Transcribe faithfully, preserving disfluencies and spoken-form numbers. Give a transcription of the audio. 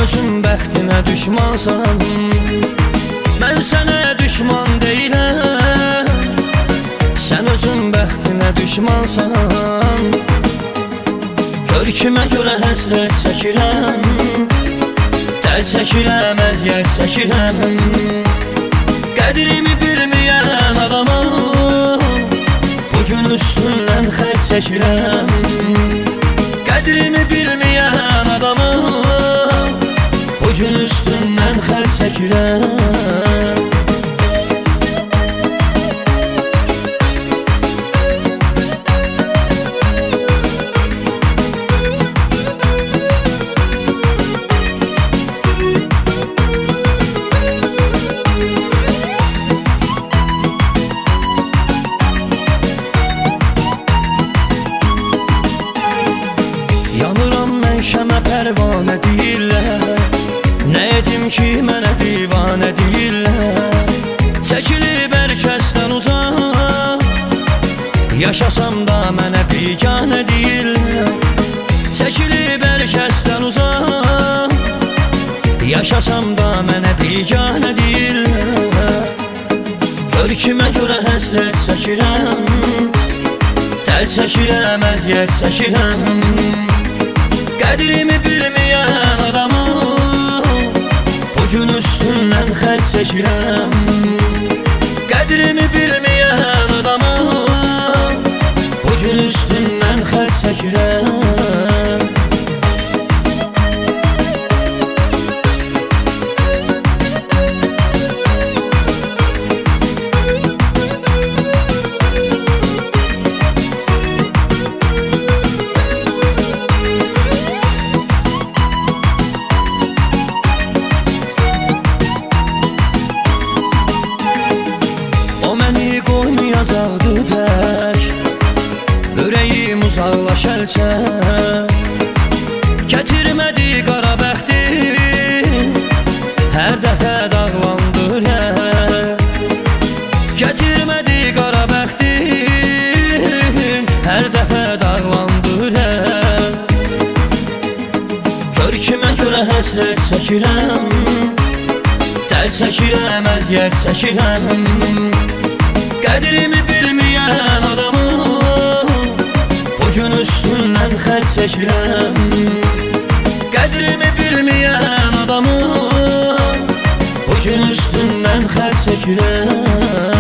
özün bəxtinə düşmansan, mən sənə düşman deyiləm. Sən özün bəxtinə düşmansan, gör kimə görə həsrət çəkirəm, dərd çəkirəm, əziyyət çəkirəm. Qədrimi bilməyən adamı bugün üstündən xətt çəkirəm. Qədrimi bilməyən adamı bugün üstündən xətt çəkirəm. Yanıram mən şəmə pərvanə deyirlər, nə edim ki mənə divanə deyirlər. Çəkilib hər kəsdən uzaq, yaşasam da mənə biganə deyirlər. Çəkilib hər kəsdən uzaq, yaşasam da mənə biganə deyirlər. Gör kimə görə həsrət çəkirəm, dərd çəkirəm, əziyyət çəkirəm. Qədrimi bilməyən adamı bugün üstündən xətt çəkirəm. Qədrimi bilməyən adamı bugün üstündən xətt çəkirəm. Qoymayacaqdı tək, ürəyim uzaqlaş əlçə. Gətirmədi qara bəxtim, hər dəfə dağlandır yer. Gətirmədi qara bəxtim, hər dəfə dağlandır yer. Gör kimə görə həsrət çəkirəm, dərd çəkirəm, əziyyət çəkirəm. Qədrimi bilməyən adamı bugün üstündən xətt çəkirəm. Qədrimi bilməyən adamı bugün üstündən xətt çəkirəm.